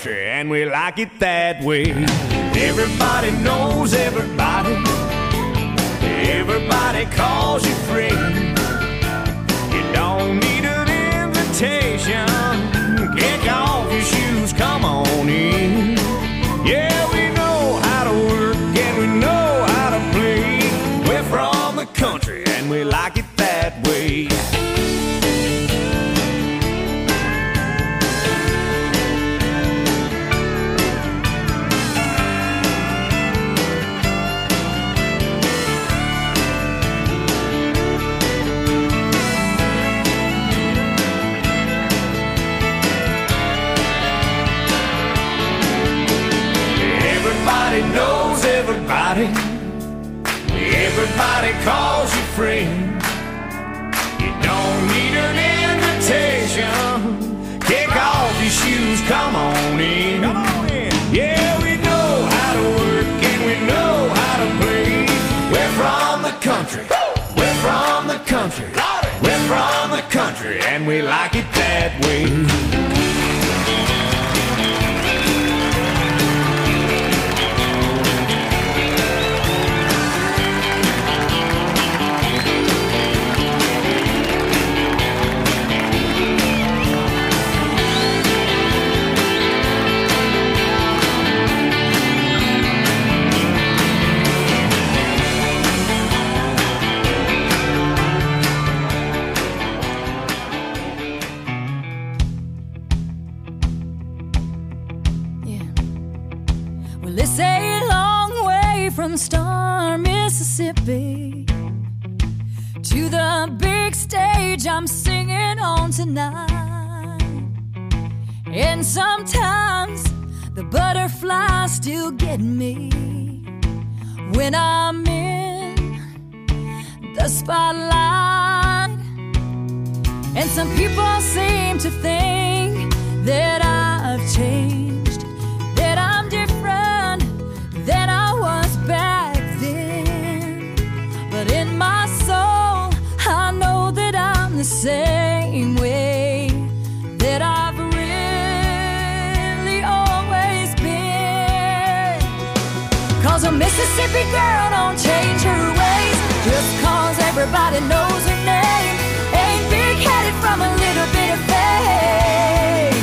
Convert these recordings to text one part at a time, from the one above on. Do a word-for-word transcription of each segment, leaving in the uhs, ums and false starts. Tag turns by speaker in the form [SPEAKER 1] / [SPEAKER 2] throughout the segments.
[SPEAKER 1] country, and we like it that way. Everybody knows everybody. Everybody calls you friend. You don't need an invitation. Kick off your shoes, come on in. Yeah, we know how to work and we know how to play. We're from the country and we like it that way. Everybody knows everybody. Everybody calls you friend. You don't need an invitation. Kick off your shoes, come on in. Come on in. Yeah, we know how to work and we know how to play. We're from the country. We're from the country. We're from the country and we like it that way.
[SPEAKER 2] It's a long way from Star, Mississippi to the big stage I'm singing on tonight. And sometimes the butterflies still get me when I'm in the spotlight. And some people seem to think that I've changed, that I'm different than I was back then. But in my soul, I know that I'm the same way that I've really always been. Cause a Mississippi girl don't change her ways just cause everybody knows her name. Ain't big-headed from a little bit of fame.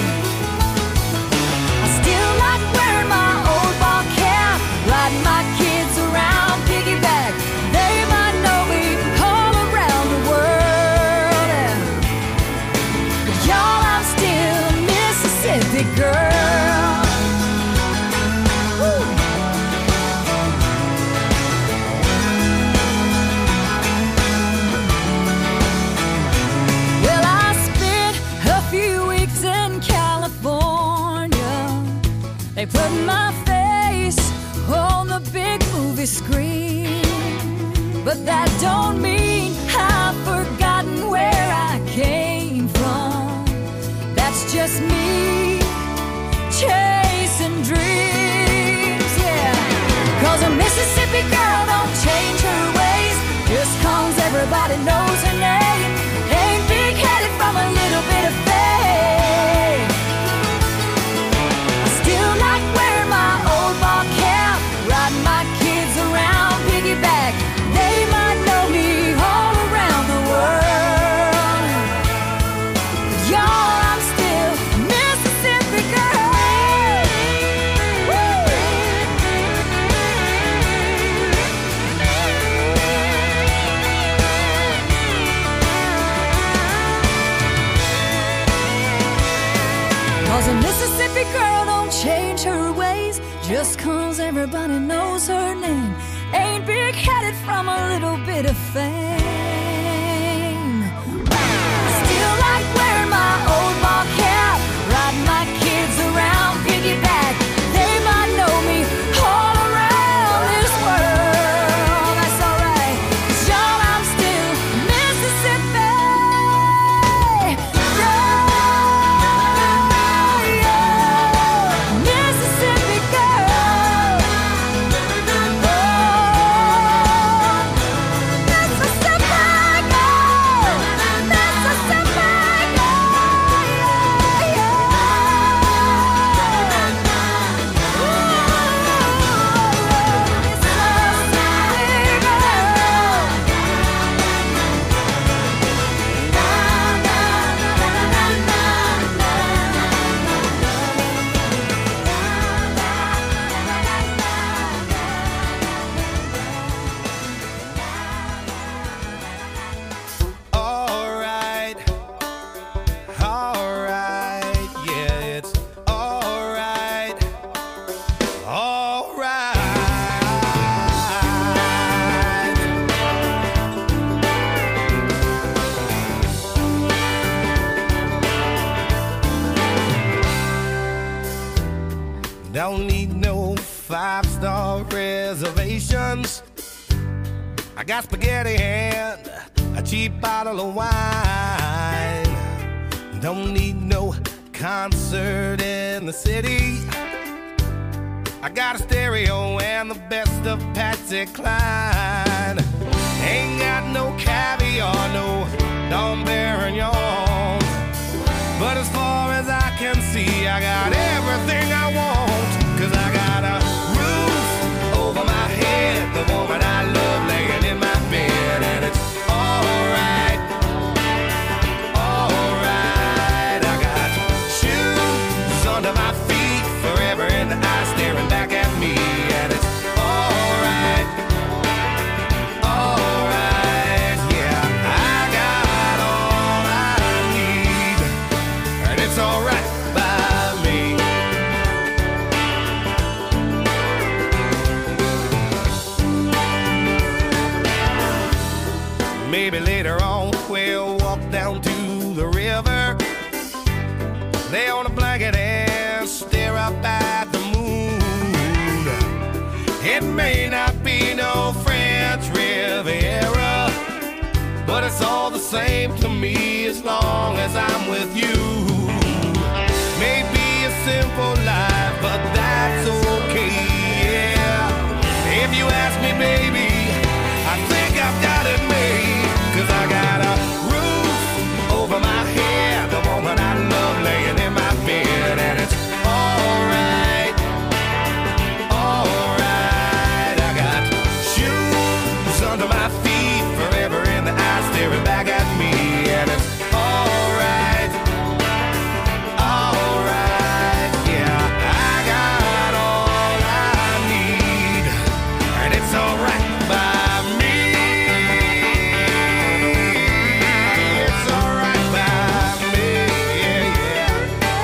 [SPEAKER 2] I still like wearing my old ball cap, riding my kids around piggyback. They might know me all around the world. But y'all, I'm still a Mississippi girl. Woo. Well, I spent a few weeks in California. They put my face on the big movie screen, but that don't mean I've forgotten where I came from. That's just me chasing dreams, yeah. Cause a Mississippi girl don't change her ways just cause everybody knows her name. Ain't big-headed from a little bit of fame. I still like wearing my old ball cap, riding my kids around piggyback. They might know me all around the world. But y'all, I'm still a Mississippi girl. Woo! Cause a Mississippi girl don't change her ways just cause everybody knows her name. Ain't big-headed from a little bit of fame. Still like wearing my old ball cap, riding my kids around piggyback. They might know me all around this world. That's alright, cause y'all, I'm still Mississippi girl. Mississippi girl. Oh, Mississippi.
[SPEAKER 1] friends. I got spaghetti and a cheap bottle of wine. Don't need no concert in the city. I got a stereo and the best of Patsy Cline. Ain't got no caviar, no Dom Perignon. But as far as I can see, I got everything I want. Cause I got a roof over my head, the woman I love laying in my bed. And it's alright, alright. I got shoes under my feet, forever in the eye staring back at me. And it's alright, alright. Yeah, I got all I need, and it's alright by me. Maybe later on we'll walk down to the river, lay on a blanket and stare up at the moon. It may not be no French Riviera, but it's all the same to me as long as I'm with you. Maybe a simple life, but that's okay, yeah. If you ask me, baby, I think I've got it made. Cause I got a roof over my head, the woman I love laying in my bed. And it's alright, alright. I got shoes under my feet, forever in the eye staring back at me. And it's alright, alright. Yeah, I got all I need, and it's alright by me. It's alright by me, yeah, yeah.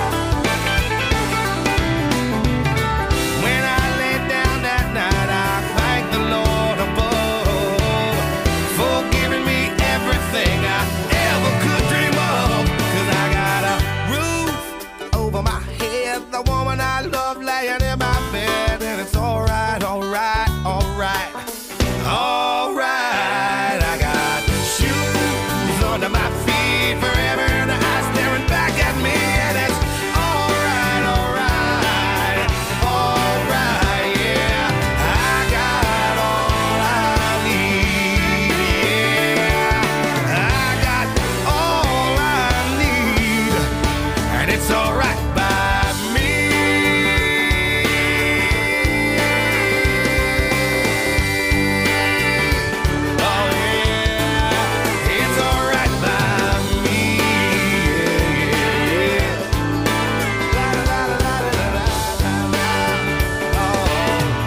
[SPEAKER 1] When I lay down that night, I thank the Lord above for giving me everything I ever could dream of. Cause I got a roof over my head, the woman I love laying in my bed. And it's alright, alright, alright, alright. I got shoes under my feet, forever in the eye staring back at me. And it's alright, alright, alright, yeah. I got all I need, yeah. I got all I need, and it's alright by me. Oh yeah, it's alright by me, yeah, yeah, yeah. La la la la la la la la. Oh.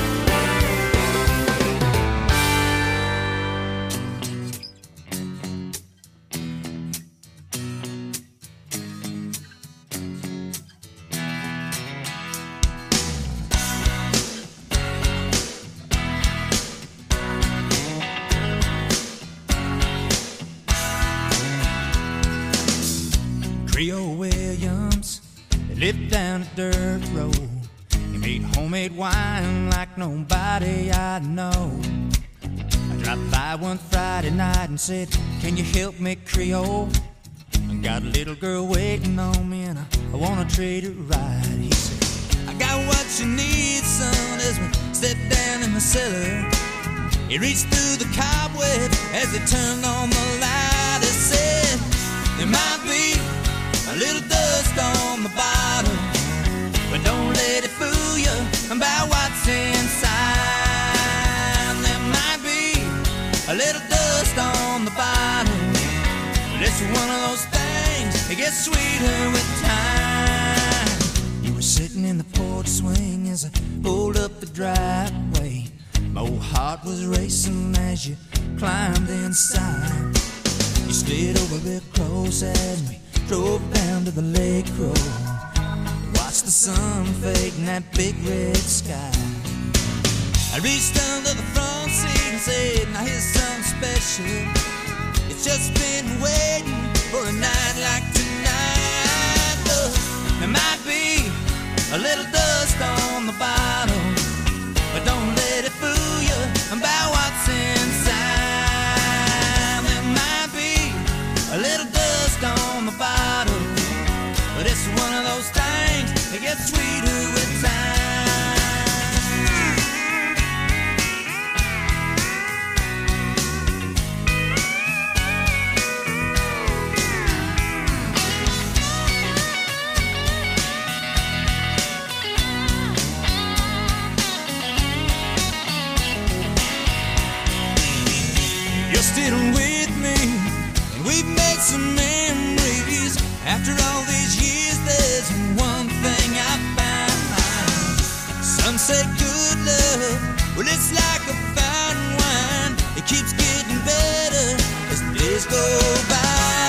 [SPEAKER 3] Creole Williams, they lived down a dirt road. He made homemade wine like nobody I know. I dropped by one Friday night and said, can you help me, Creole? I got a little girl waiting on me and I, I wanna treat her right. He said, I got what you need, son, as we stepped down in the cellar. He reached through the cobweb as he turned on the light. He said, there might be a little dust on the bottom, but don't let it fool you about what's inside. There might be a little dust on the bottom, but it's one of those things that gets sweeter with time. You were sitting in the porch swing as I pulled up the driveway. My old heart was racing as you climbed inside. You slid over real close as we drove down to the lake road. Watched the sun fade in that big red sky. I reached under the front seat and said, now here's something special. It's just been waiting for a night like tonight. Look, there might be a little dust on the bottom, but don't let it fool you still with me, and we've made some memories. After all these years, there's one thing I found. Some say good love, well, it's like a fine wine. It keeps getting better as the days go by.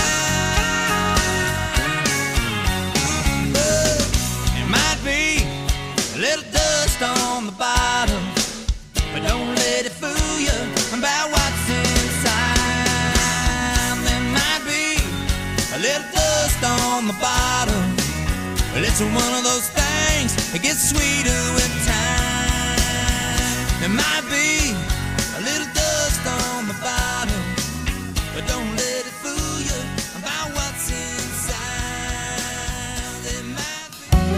[SPEAKER 3] But it might be a little dust on the bottom, but don't let it fool you about what's inside. There might be a little dust on the bottom, but it's one of those things that gets sweeter with time. There might be a little dust on the bottom, but don't let it fool you about what's inside. There might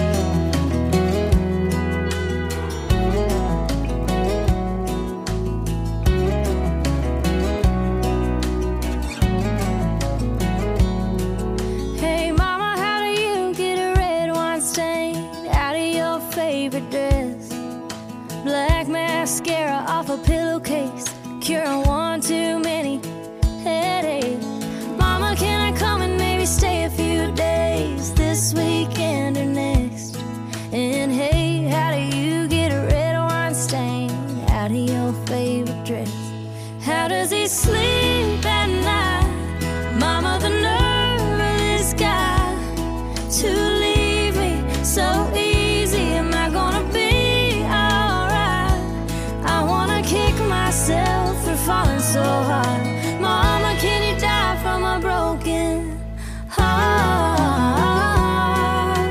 [SPEAKER 2] Hey mama, how do you get a red wine stain out of your favorite dress? Black mascara off a pillowcase, curing one too many headaches. Mama, can I come and maybe stay a few days this weekend or next? And hey, how do you get a red wine stain out of your favorite dress? How does he sleep at night? Mama, the nerve of this guy to leave me so easy. Am I gonna be alright? I wanna kick myself for falling so hard. Mama, can you die from a broken heart?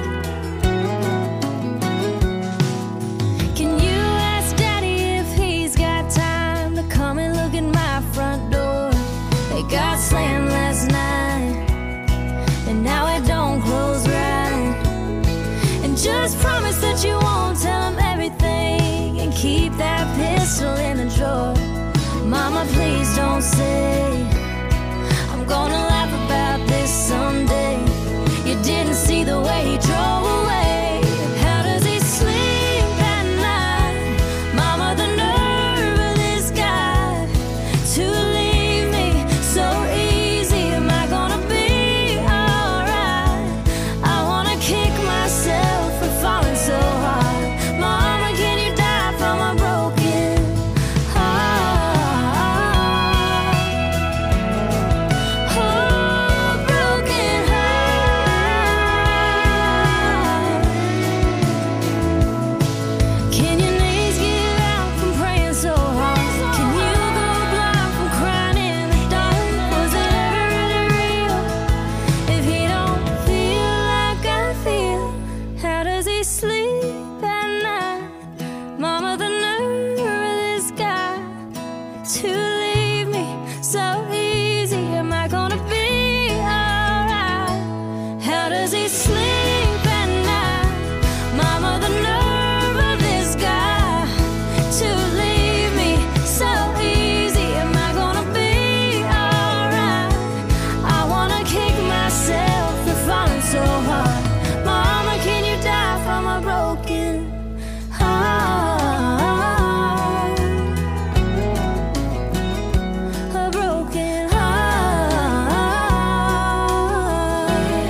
[SPEAKER 2] Can you ask Daddy if he's got time to come and look at my front door? They got slammed last night, and now it don't close right. And just promise that you won't tell him everything, and keep that pistol in the drawer. Mama, please don't say I'm gonna laugh about this someday. You didn't see the way he drove away. How does he sleep at night? Mama, the nerve of this guy to leave me so easy. Am I gonna be alright? I wanna kick myself for falling so hard. Mama, can you die from a broken heart? Oh, broken heart. Can your knees give out from praying so hard? Can you go blind from crying in the dark? Was it ever really real if he don't feel like I feel? How does he sleep at night? Mama, the nerve of this guy to leave me so easy. Am I gonna be alright? How does he sleep at night? Mama, the nerve of this guy to leave me so easy. Am I gonna be alright? I wanna kick myself for falling so hard. Mama, can you die from a broken heart? A broken heart.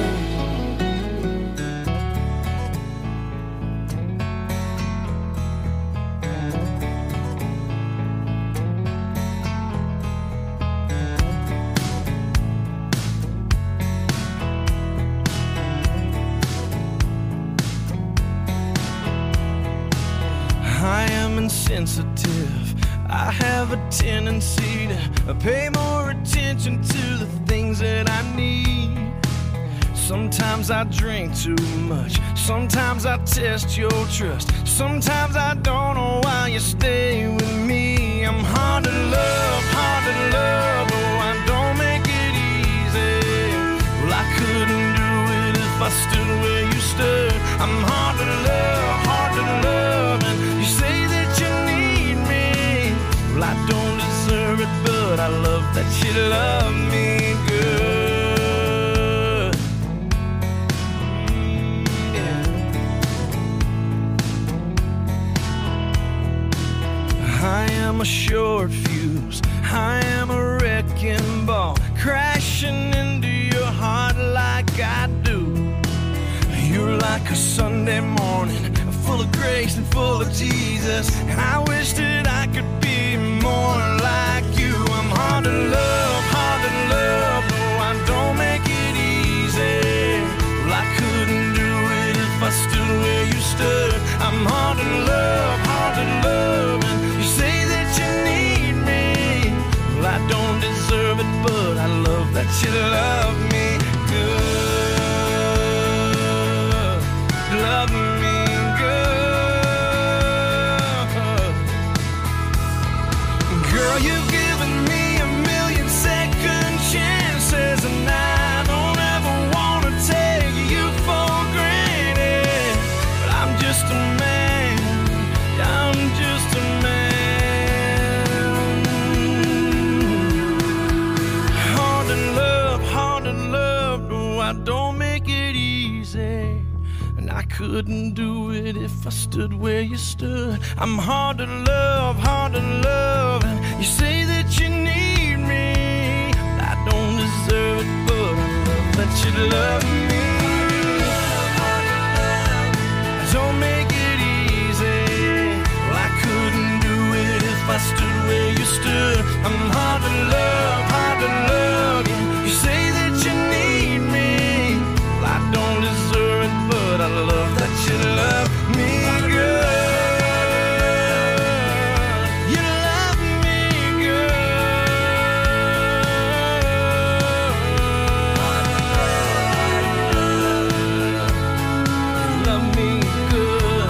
[SPEAKER 1] I am insensitive. I have a tendency to pay more attention to the things that I need. Sometimes I drink too much. Sometimes I test your trust. Sometimes I don't know why you stay with me. I'm hard to love, hard to love. Oh, I don't make it easy. Well, I couldn't do it if I stood where you stood. I'm hard to love, hard to love. And you say that you need me. Well, I don't deserve it, but I love that you love me good. Yeah. I am a short fuse. I am a wrecking ball crashing into your heart like I do. You're like a Sunday morning, full of grace and full of Jesus. And I wish that I could be more like you. I'm hard to love, hard to love. No, I don't make it easy. Well, I couldn't do it if I stood where you stood. I'm hard to love, hard to love. And you say that you need me. Well, I don't deserve it, but I love that you love me good. Love me good. Girl, you've given me a million second chances, and I don't ever want to take you for granted. But I'm just a man, I'm just a man. Hard to love, hard to love. No, I don't make it easy. I couldn't do it if I stood where you stood. I'm hard to love, hard to love. And you say that you need me. I don't deserve it, but I love that you love me. Don't make it easy. Well, I couldn't do it if I stood where you stood. I'm hard to love, hard to love. You say that you need me. Well, I don't deserve it, but I love that you love me good. You love me good. You love me good.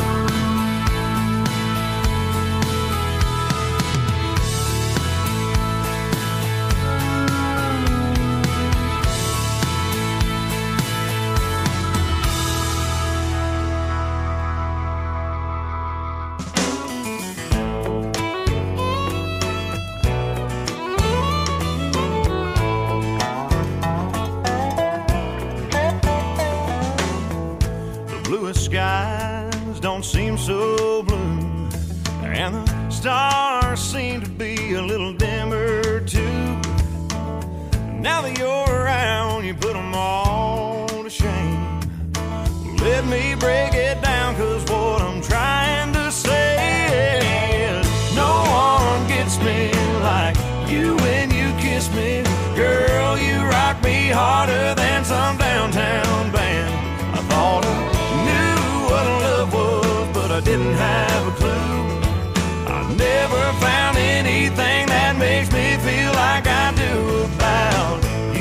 [SPEAKER 1] Skies don't seem so blue, and the stars seem to be a little dimmer too. Now that you're around, you put them all to shame. Let me break it down, cause what I'm trying to say is no one gets me like you when you kiss me. Girl, you rock me harder than some downtown band. I thought of what love was, but I didn't have a clue. I never found anything that makes me feel like I do about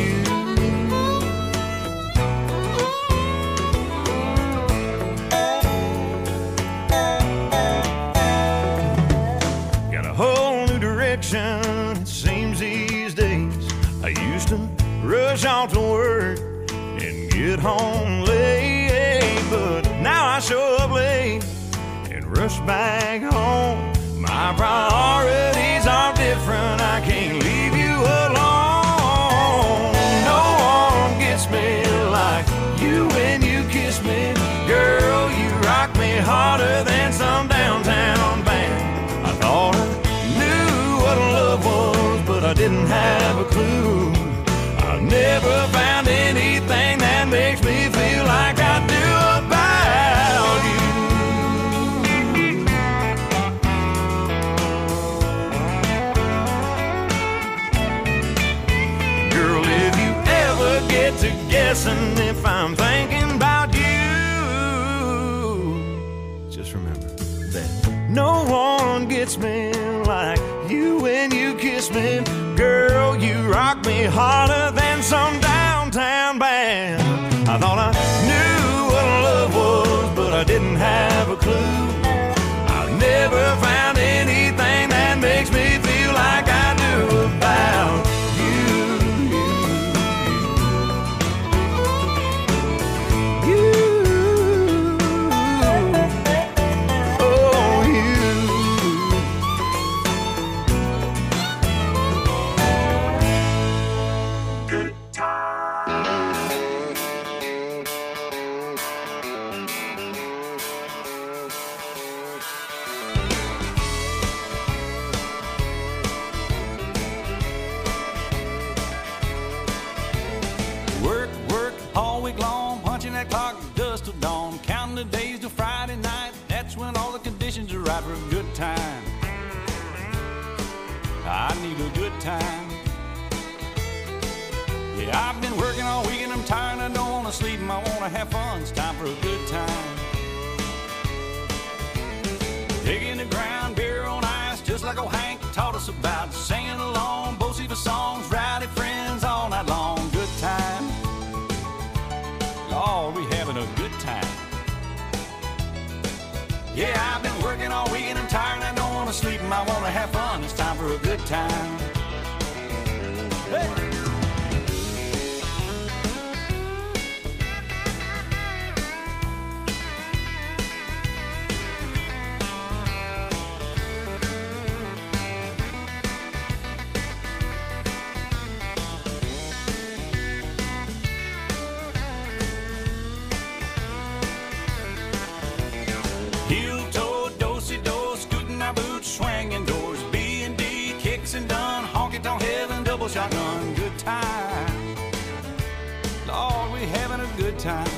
[SPEAKER 1] you. Got a whole new direction, it seems these days. I used to rush off to work and get home late, but now I show up late and rush back home. My priorities are different, I can't leave you alone. No one gets me like you when you kiss me. Girl, you rock me harder than some downtown band. I thought I knew what love was, but I didn't have a clue. I never found anything that makes me feel like I do about you. Girl, if you ever get to guessing if I'm thinking about you, just remember that no one gets me like you when you kiss me. Girl, you rock me harder than some downtown band. I thought I knew what love was, but I didn't have a clue. I never found anything that makes me feel like I do about you. You, oh you. I need a good time. Yeah, I've been working all week and I'm tired. I don't want to sleep and I want to have fun. It's time for a good time. Digging the ground, beer on ice, just like old Hank taught us about. Singing along, Bo Siva songs, rowdy friends all night long. Good time. Oh, we having a good time. Yeah, I've been working all week and I'm tired and I don't want to sleep and I want to have fun. It's time for a good time. Hey! Shotgun, good time. Lord, we having a good time.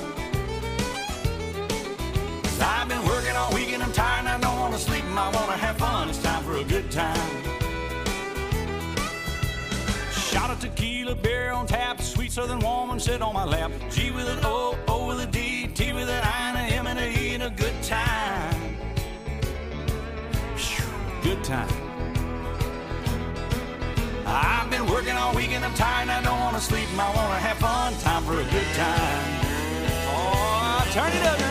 [SPEAKER 1] Cause I've been working all week and I'm tired and I don't want to sleep and I want to have fun. It's time for a good time. Shot of tequila, beer on tap, sweet southern woman sit on my lap. G with an O, O with a D, T with an I and a M and a E and a good time. Good time. I've been working all week and I'm tired and I don't want to sleep and I want to have fun. Time for a good time. Oh, turn it up now.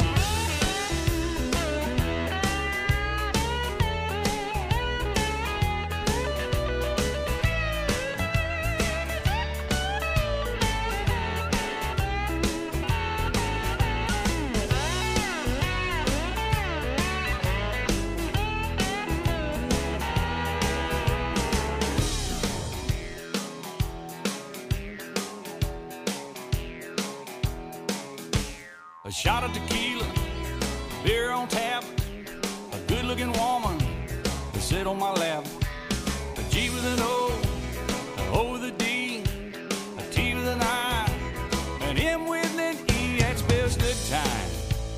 [SPEAKER 1] A shot of tequila, beer on tap, a good-looking woman to sit on my lap. A G with an O, an O with a D, a T with an I, an M with an E. That spells good time.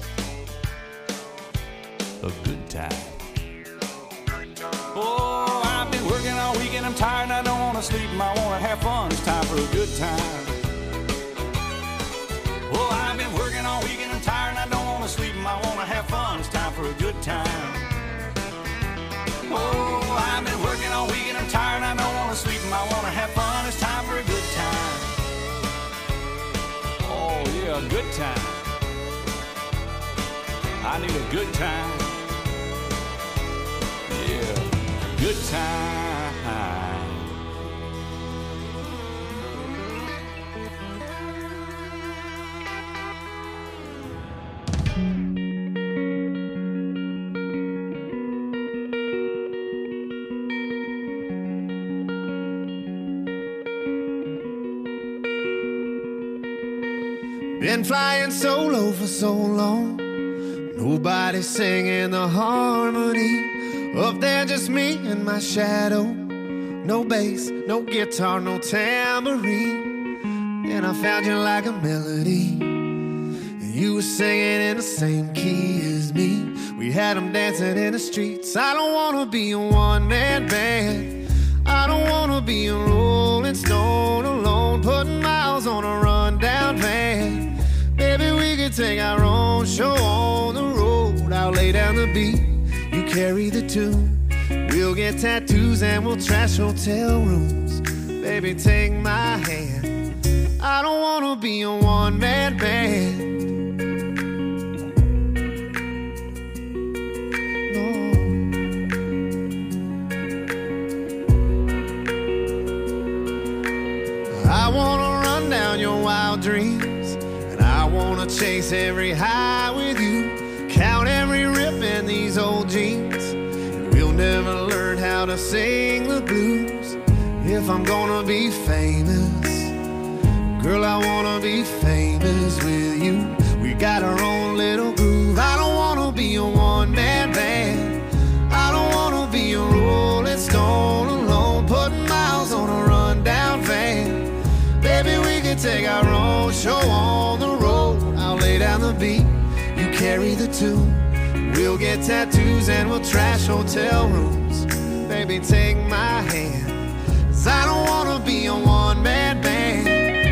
[SPEAKER 1] A good time. Oh, I've been working all week and I'm tired and I don't want to sleep and I want to have fun. It's time for a good time. Oh, I've been working all week and I'm tired and I don't want to sleep and I want to have fun. It's time for a good time. Oh, I've been working all week and I'm tired and I don't want to sleep and I want to have fun. It's time for a good time. Oh, yeah, a good time. I need a good time. Yeah, good time.
[SPEAKER 4] Been flying solo for so long, nobody singing the harmony. Up there just me and my shadow. No bass, no guitar, no tambourine. And I found you like a melody, and you were singing in the same key as me. We had them dancing in the streets. I don't wanna be a one-man band, I don't wanna be a rolling stone alone, putting miles on a rundown van. Maybe we could take our own show on the road. I'll lay down the beat, you carry the tune. We'll get tattoos and we'll trash hotel rooms. Baby, take my hand, I don't wanna be a one-man band. I wanna run down your wild dreams, and I wanna chase every high with you, count every rip in these old jeans, and we'll never learn how to sing the blues. If I'm gonna be famous, girl, I wanna be famous with you. We got our own little groove. I don't wanna be a one-man band, I don't wanna be a rolling stone alone, putting miles on a rundown van. Baby, we can take our own show on the road. I'll lay down the beat, you carry the tune. We'll get tattoos and we'll trash hotel rooms. baby, take my hand, 'cause I don't wanna be a one-man band.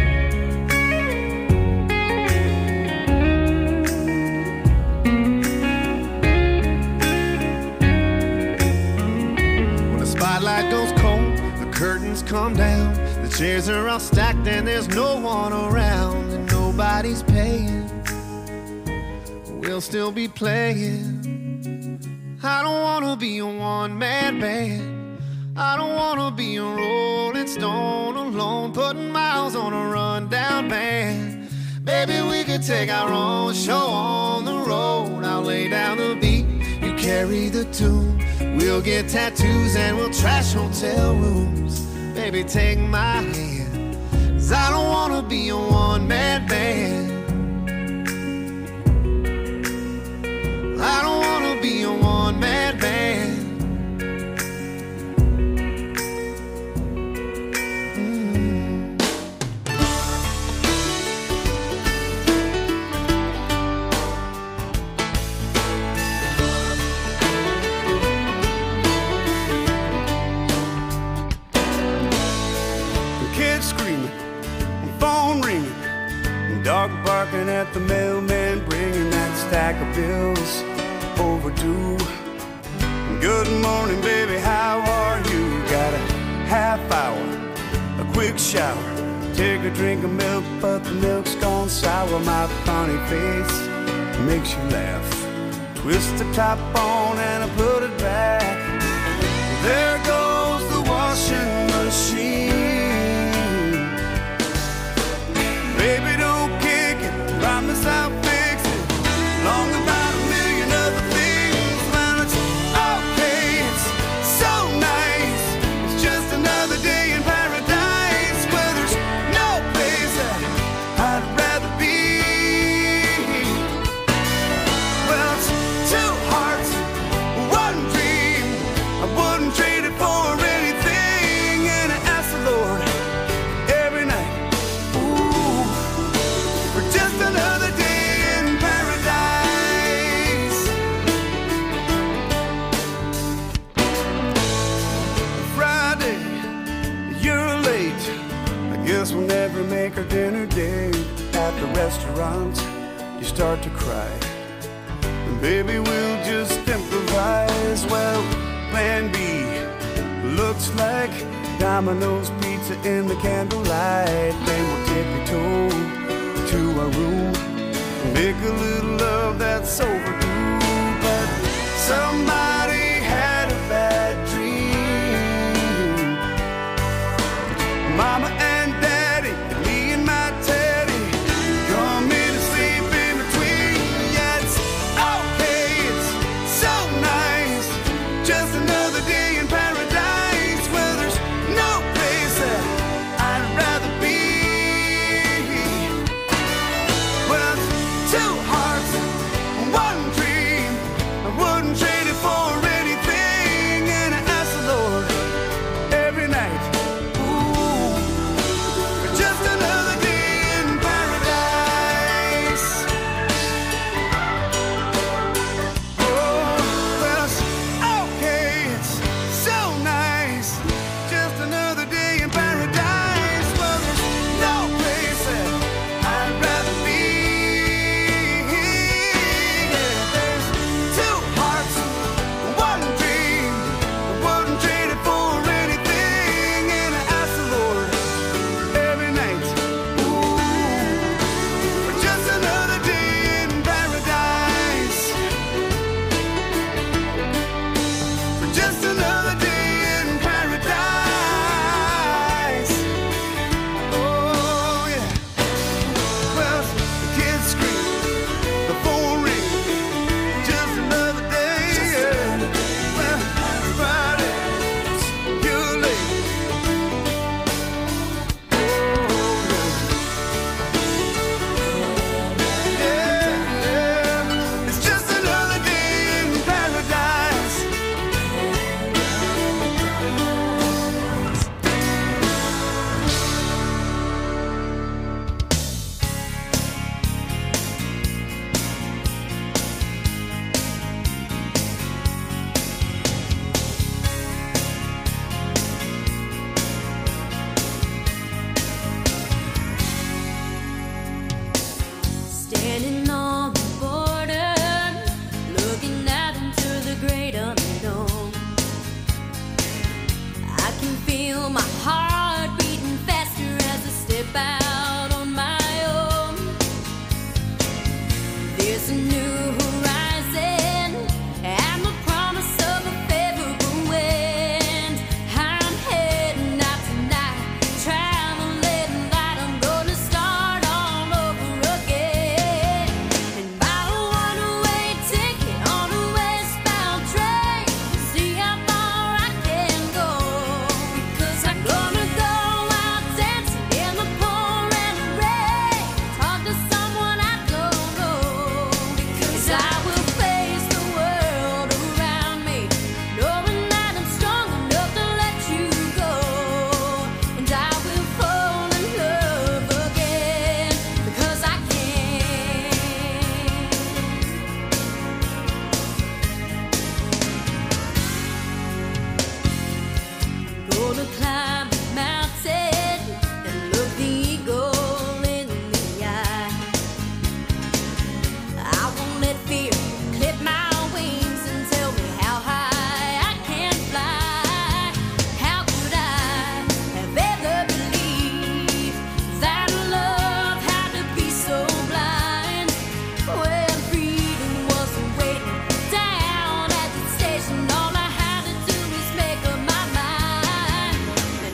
[SPEAKER 4] When the spotlight goes cold, the curtains come down, the chairs are all stacked and there's no one around, and nobody's paying, we'll still be playing. I don't wanna be a one-man band, I don't wanna be a Rolling Stone alone, putting miles on a rundown band. Baby, we could take our own show on the road. I'll lay down the beat, you carry the tune. We'll get tattoos and we'll trash hotel rooms. Baby, take my hand, 'cause I don't wanna be a one-man band. I don't wanna be a one-man band. Mm. The kids screaming, phone ringing, dog barking at the mailman, bringing that stack of bills overdue. Good morning, baby, how are you? Got a half hour, a quick shower, take a drink of milk, but the milk's gone sour. My funny face makes you laugh. Twist the top on and I put it back. There goes the washing machine. Baby, don't kick it, promise I'll fix it. Long about a million other things, man, it's okay, it's so nice. It's just another day in paradise, where there's no place that I'd rather be. Well, it's two hearts, one dream, I wouldn't trade it for anything. And I ask the Lord every night, ooh, for just another day in paradise. Friday, you're late, I guess we'll never make our dinner date. At the restaurant, you start to cry, and baby, we'll just improvise. Well, plan B looks like Domino's pizza in the candlelight. Then we'll tippy-toe to our room, make a little love that's overdue. But somebody had a bad dream. Mama and Daddy, me and my Teddy, come in and sleep in between. Yeah, it's okay, it's so nice. Just another day in paradise, where there's no place that I'd rather be. Well, two hearts, one dream, I wouldn't trade it for it.
[SPEAKER 2] climb the mountain and look the eagle in the eye. I won't let fear clip my wings and tell me how high I can fly. How could I have ever believed that love had to be so blind when freedom wasn't waiting down at the station? All I had to do was make up my mind.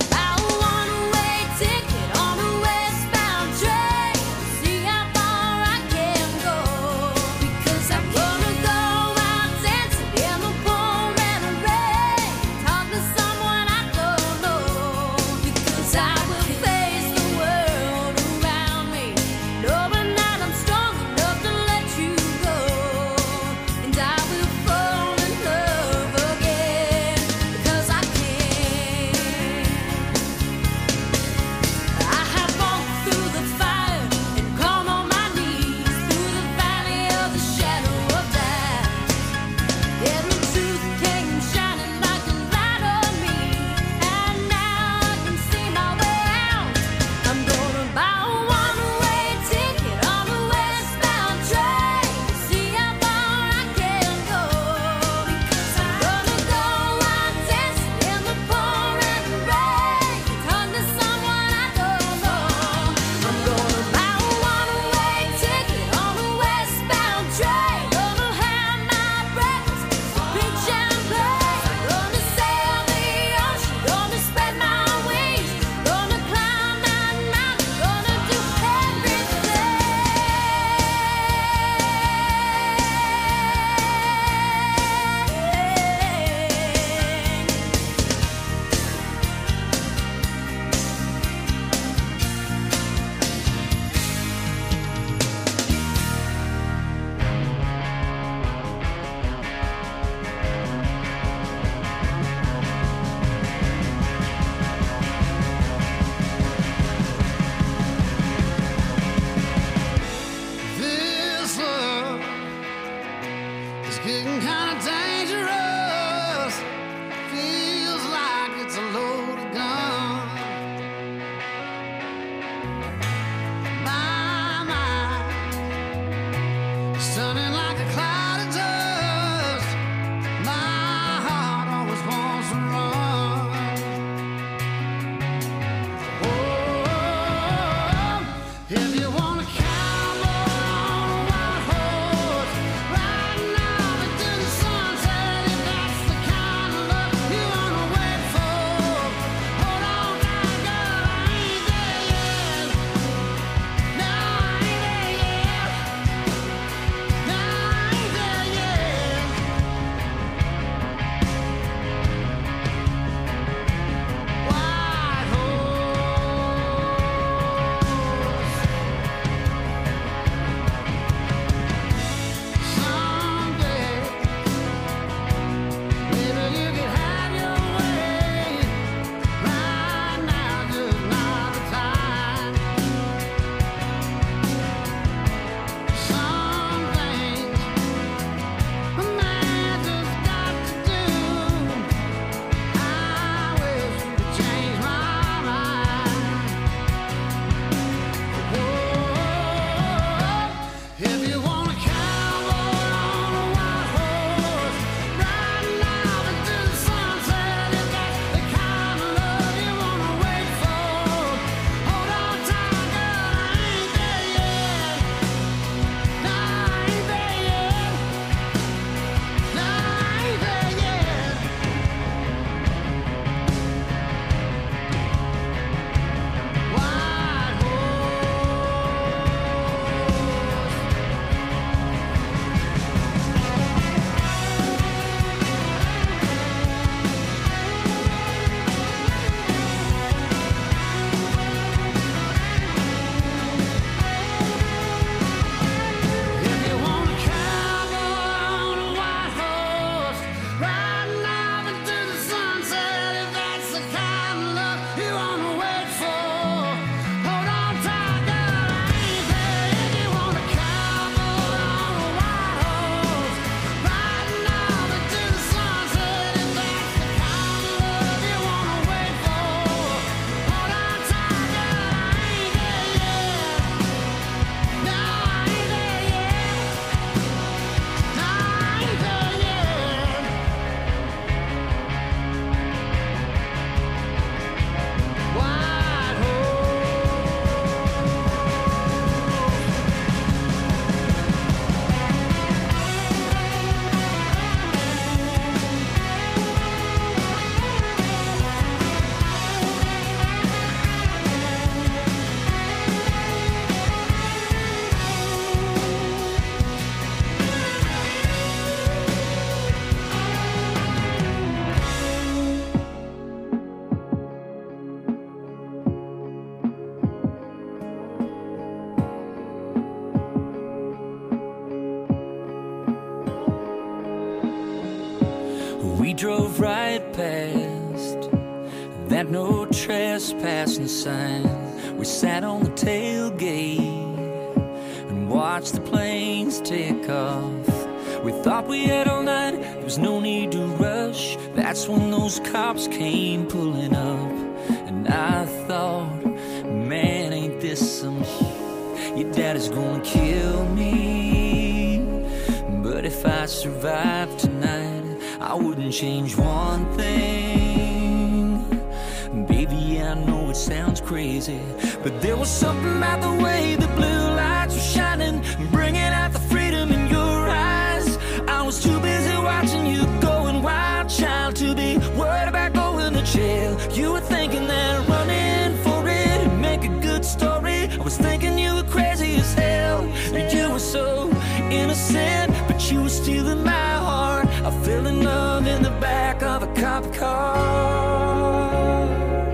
[SPEAKER 5] drove right past that no trespassing sign. We sat on the tailgate and watched the planes take off. We thought we had all night, there was no need to rush. That's when those cops came pulling up. And I thought, man, ain't this some shit? Your daddy's gonna kill me. But if I survive tonight, I wouldn't change one thing. Baby, I know it sounds crazy, but there was something about the way the blue lights were shining, bringing out the freedom in your eyes. I was too busy watching you going wild, child, to be worried about going to jail. You were thinking that running for it would make a good story. I was thinking you were crazy as hell. You were so innocent, but you were stealing my heart. I fell in love in the back of a cop car.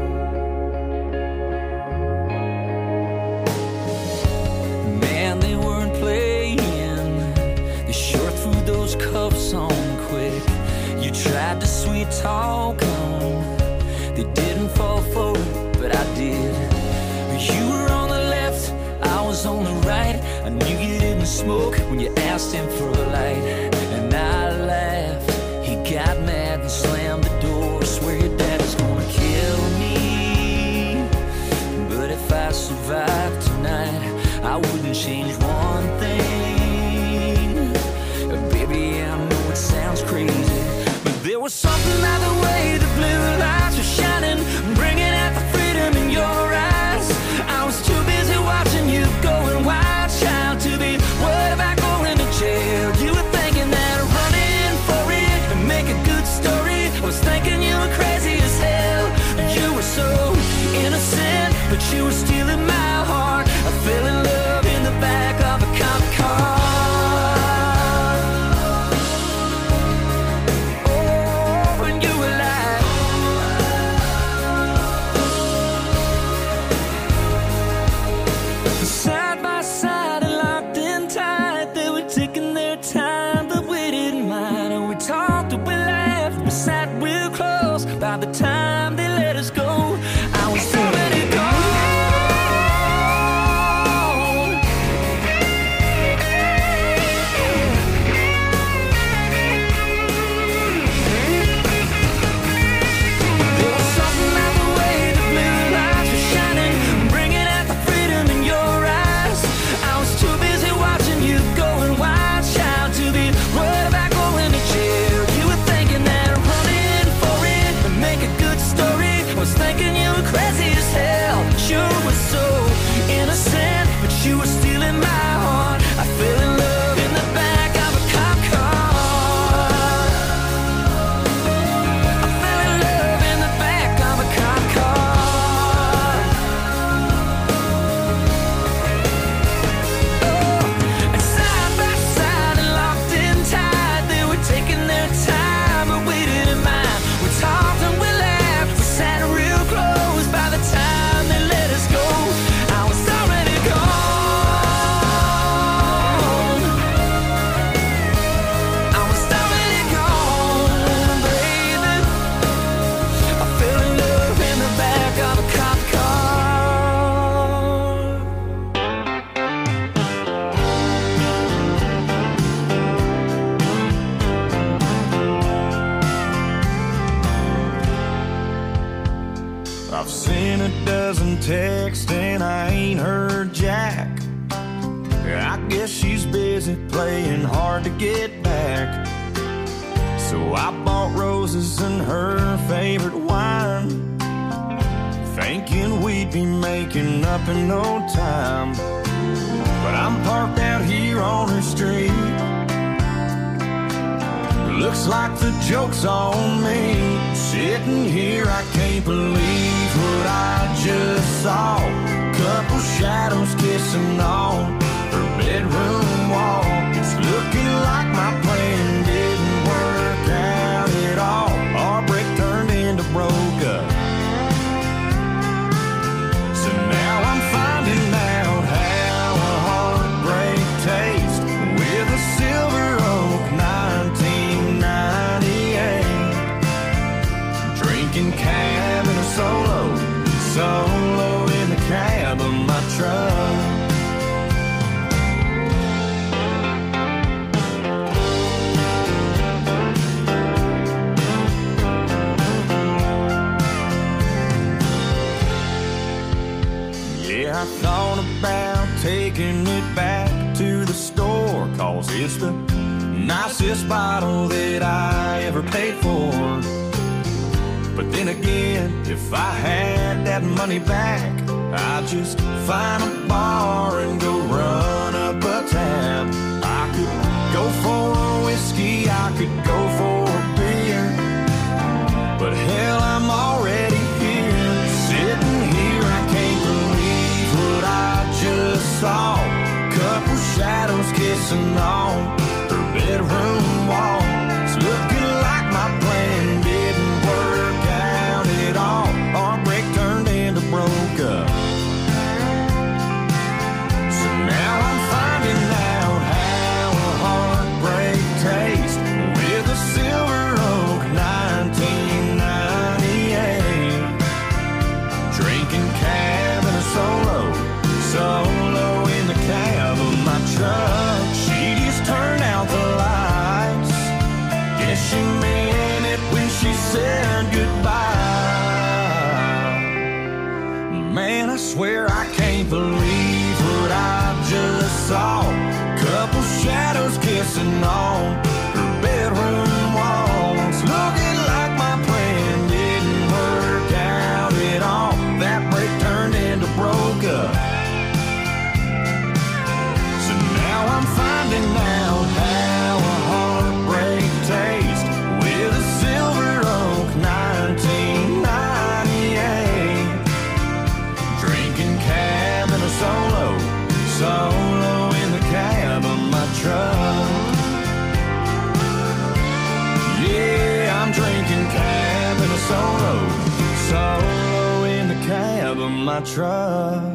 [SPEAKER 5] Man, they weren't playing. They sure threw those cuffs on quick. You tried to sweet talk them. They didn't fall for it, but I did. You were on the left, I was on the right. I knew you didn't smoke when you asked him for a light. And I laughed. He got mad and slammed the door. Swear your daddy's gonna kill me. But if I survive tonight, I wouldn't change one thing. Baby, I know it sounds crazy, but there was something about the way the blue lights were shining, bringing out the freedom in your eyes. I was too busy watching you going wild, child, to be worried about going to jail. You were thinking that running for it would make a good story. I was thinking you were crazy as hell. You were so innocent, but you were stealing my heart. I fell in love in the back of a cop car. Oh, and you were like, side by side and locked in tight. They were taking their time, but we didn't mind. And we talked and we laughed, we sat real close. By the time they let us go, I was already gone. There was something about the way the blue lights were shining, bringing out the freedom in your eyes. I was too busy watching you going wild, child, to be worried about going to jail. You were thinking that running for it would make a good story. I was thinking you were crazy as hell. You were so innocent, but you were stealing my heart. I fell in love in the back of a cop car. I fell in love in the back of a cop car. Oh, and side by side and locked in tight. They were taking their time, but we didn't mind. We talked and we laughed, we sat real close. By the time they let us go, I was already gone. I was already gone, baby. I fell in love in the back of a cop car.
[SPEAKER 1] I've sent a dozen texts and I ain't heard Jack. I guess she's busy playing hard to get back. So I bought roses and her favorite wine, thinking we'd be making up in no time. But I'm parked out here on her street. Looks like the joke's on me. Sitting here, I can't believe what I just saw. Couple shadows kissing on her bedroom wall. It's looking like my plan didn't work out at all. Our break turned into broke up. So now I'm finding out how a heartbreak tastes with a Silver Oak nineteen ninety-eight. solo in the cab of my truck. I thought about taking it back to the store, 'cause it's the nicest bottle that I ever paid for. But then again, if I had that money back, I'd just find a bar and go run up a tab. I could go for a whiskey, I could go for a beer, but hell, I'm already here, sitting here. I can't believe what I just saw. Couple shadows kissing on her bedroom walls, looking like my plan didn't work out at all. Heartbreak turned into broke up. So now I'm finding out how a heartbreak tastes with a Silver Oak nineteen ninety-eight. Drinking cab and a solo, solo in the cab of my truck. She just turned out the lights. Guess she meant it when she said goodbye. Man, I swear I can't believe what I just saw. Couple shadows kissing on her bedroom walls, looking like my plan didn't work out at all. That break turned into broke up. So now I'm finding out how a heartbreak tastes with a Silver Oak nineteen ninety-eight. Drinking cab and a solo, solo in the cab of my truck. Yeah, I'm drinking cab and a solo, solo in the cab of my truck.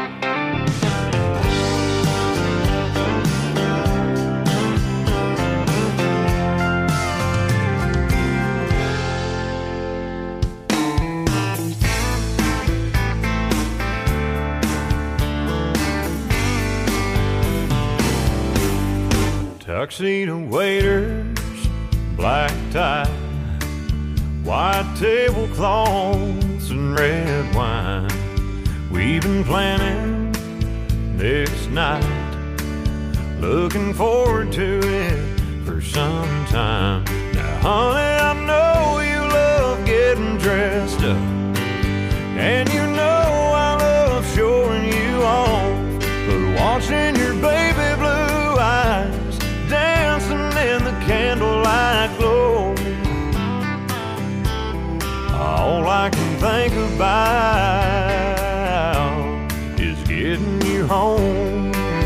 [SPEAKER 6] Tuxedo waiters, black tie, white tablecloths and red wine. We've been planning this night, looking forward to it for some time. Now, honey, I know you love getting dressed up, and you know I love showing you off, but watching your baby blue eyes dancing in the candlelight glow, all I can think about is getting you home.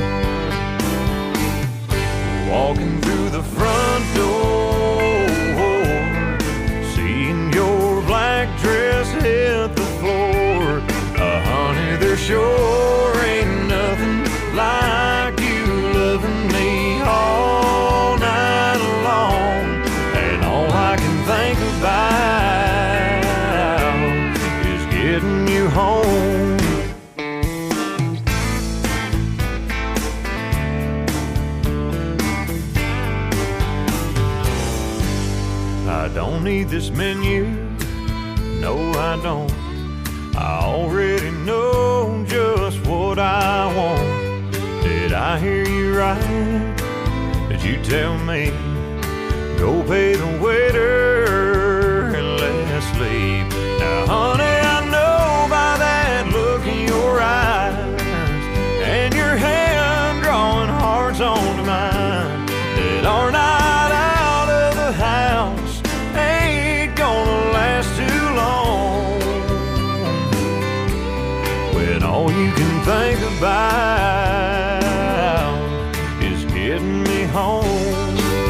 [SPEAKER 6] Walking through the front door, seeing your black dress hit the floor. Uh, honey, there sure ain't nothing like you loving me all night long. And all I can think about is getting you home. I don't need this menu, no I don't. I already know just what I want. Did I hear you right? Did you tell me, go pay the waiter and let's leave? Now honey, I know by that look in your eyes and your hand drawing hearts onto mine, that our night out of the house ain't gonna last too long, when all you can think about is getting me home.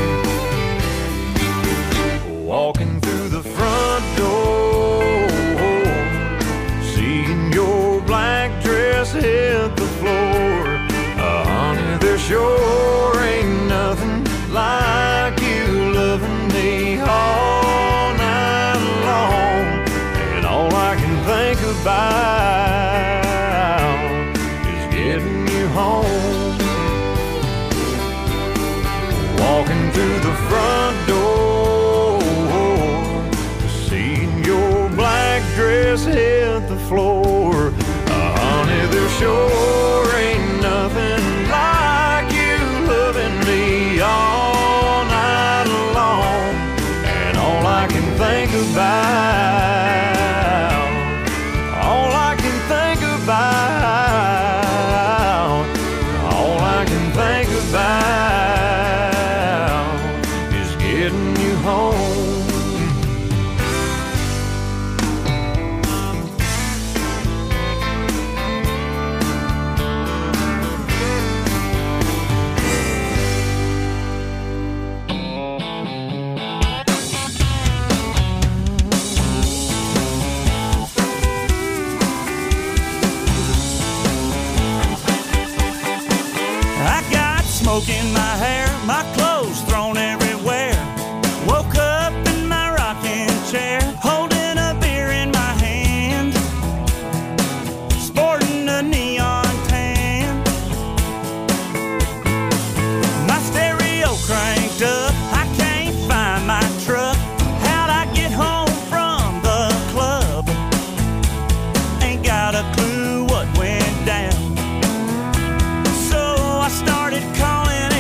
[SPEAKER 6] Walking through the front door, seeing your black dress hit the floor. Uh, honey, there sure ain't nothing like you loving me all night long. And all I can think of about is getting you home. Walking through the front door, seeing your black dress hit the floor. Uh, honey, there sure ain't nothing like you loving me all night long. And all I can think about, all I can think about, all I can think about is getting you home.
[SPEAKER 7] Smoke in my hair, my clothes thrown everywhere. Woke up in my rocking chair, holding a beer in my hand, sporting a neon tan. My stereo cranked up, I can't find my truck. How'd I get home from the club? Ain't got a clue what went down. So I started calling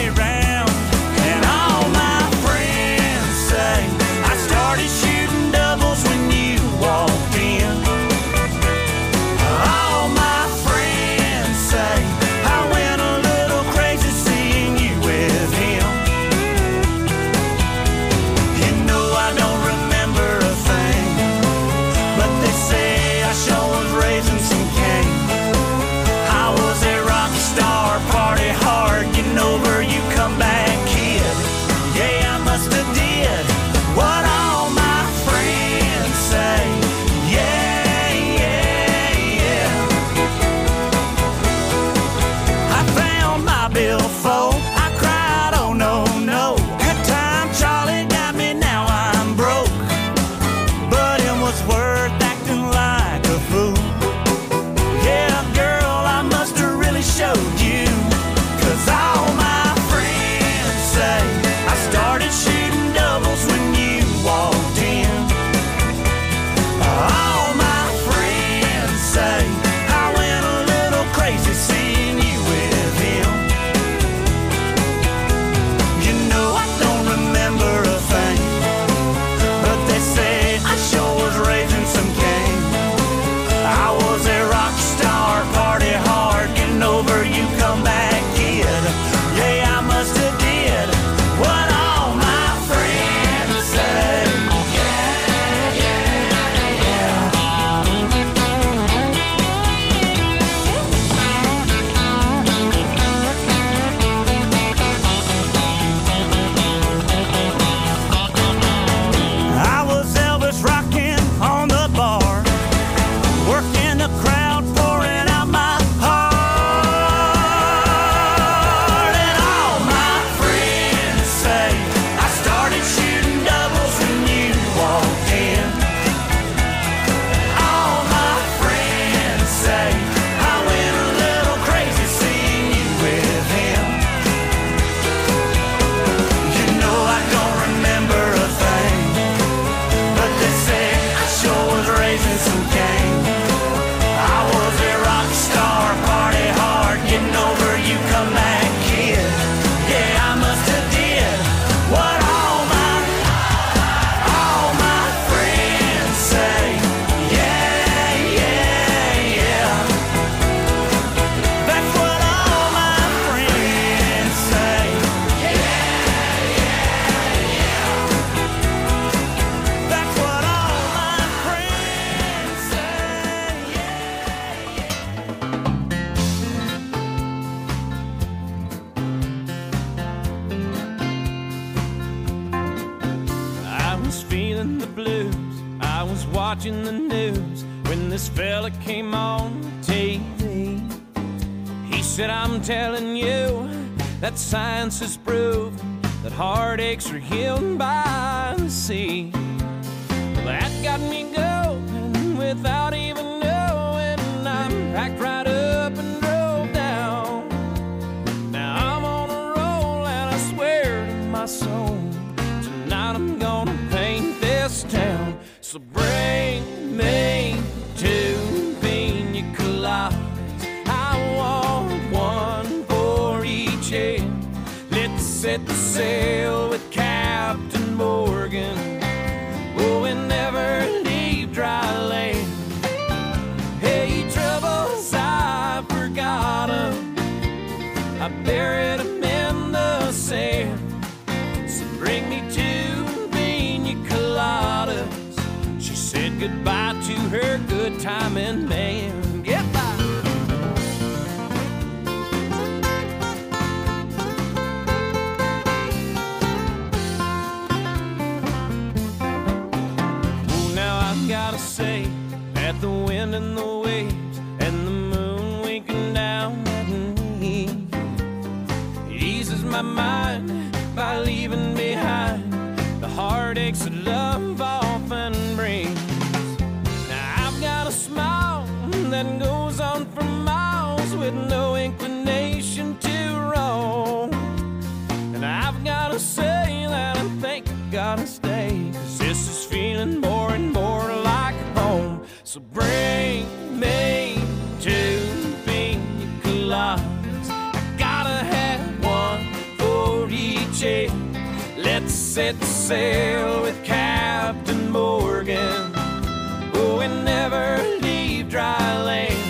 [SPEAKER 1] watching the news when this fella came on T V. He said, I'm telling you that science has proved that heartaches are healed by the sea. Well, that got me going without even knowing set the sail with Captain Morgan. Oh, we never leave dry land. Hey, troubles, I forgot 'em. I buried 'em in the sand. So bring me two pina coladas. She said goodbye to her good timing man. Goodbye. Gotta say that the wind and the waves and the moon winking down at me eases my mind by leaving behind the heartaches that love often brings. Now I've got a smile that goes on for miles with no inclination to roam, and I've gotta say that I think I gotta stay, 'cause this is feeling more and more like home. So bring me two pina coladas. I gotta have one for each head. Let's set sail with Captain Morgan. Oh, we never leave dry land.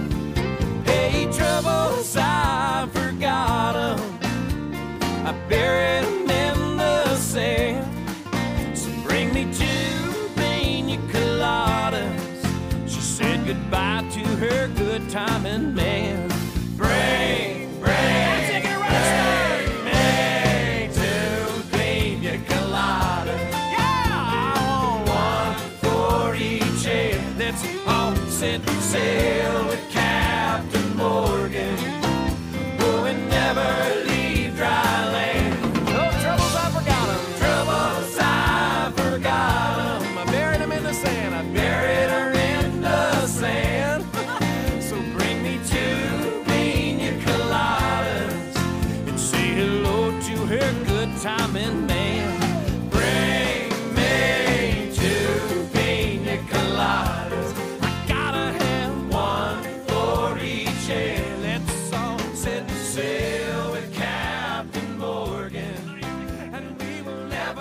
[SPEAKER 1] Hey, troubles, I forgot 'em. I buried 'em in the sand. So bring me two pina coladas. She said goodbye to her good timing man. Bring, bring, bring me two pina coladas. Yeah, I want one for each head. Let's all set sail with Captain Morgan. Oh, we never leave dry land. No troubles, I forgot 'em. Troubles, I forgot 'em. I buried 'em in the sand. I buried her in the sand. So bring me two pina coladas and say hello to her good timing man. Bring me two pina coladas. I gotta have one for each head. Let's all set sail with Captain Morgan, and we will never.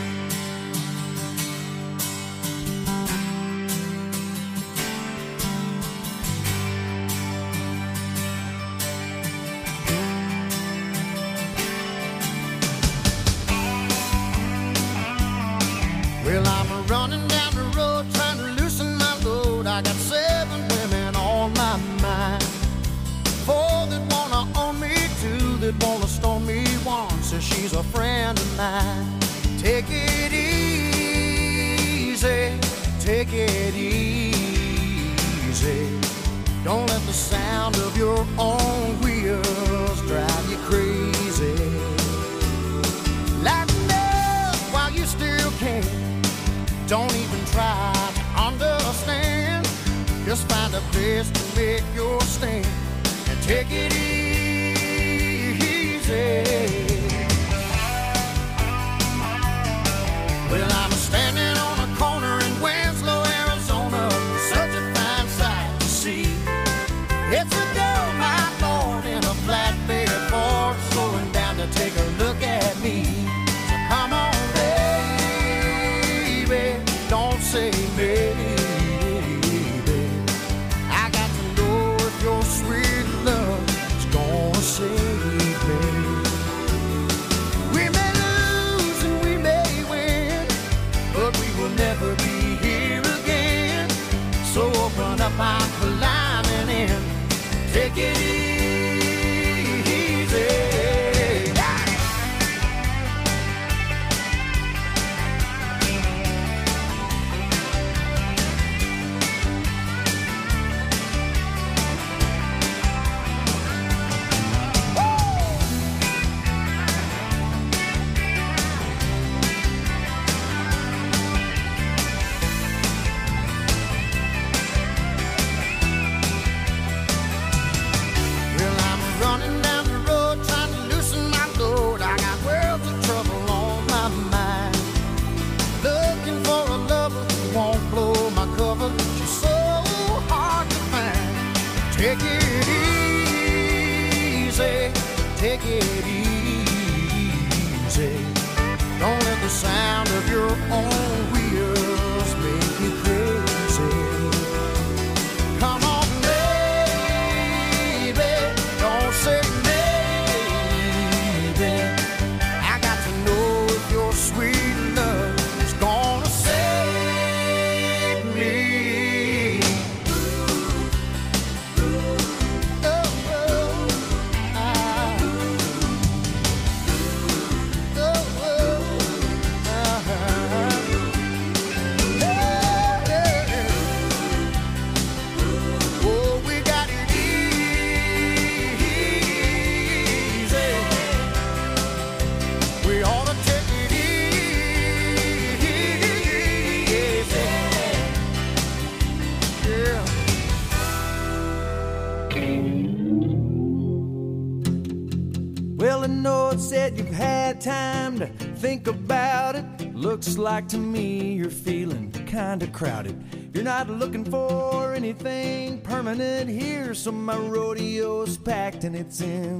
[SPEAKER 4] Well, I'm running down the road trying to loosen my load. I got seven women on my mind. Four that wanna own me, two that wanna stone me, one says she's a friend of mine. Take it easy, take it easy. Don't let the sound of your own wheels drive you crazy. Lighten up while you still can. Don't even try to understand. Just find a place to make your stand and take it easy. Well, I'm standing on a corner in Winslow, Arizona. Such a fine sight to see. It's a girl, my lord, in a flatbed Ford, slowing down to take a look at me. So come on, baby, don't say maybe. I got to know if your sweet love is gonna save me. We may lose and we may win, but we will never be here again. So open up, I'm climbing in. Take it easy. Take it easy, take it easy. the sound of your own wheels make you crazy. Come on, baby, don't say maybe. I got to know if your sweet love is gonna save me. Oh, oh, I, oh, oh, uh-huh. Yeah, yeah. Oh, we got it easy. We ought to take it easy. Yeah.
[SPEAKER 3] Well, I know it said you've had time to think about it. Looks like to me you're feeling kinda crowded. You're not looking for anything permanent here, so my rodeo's packed and it's in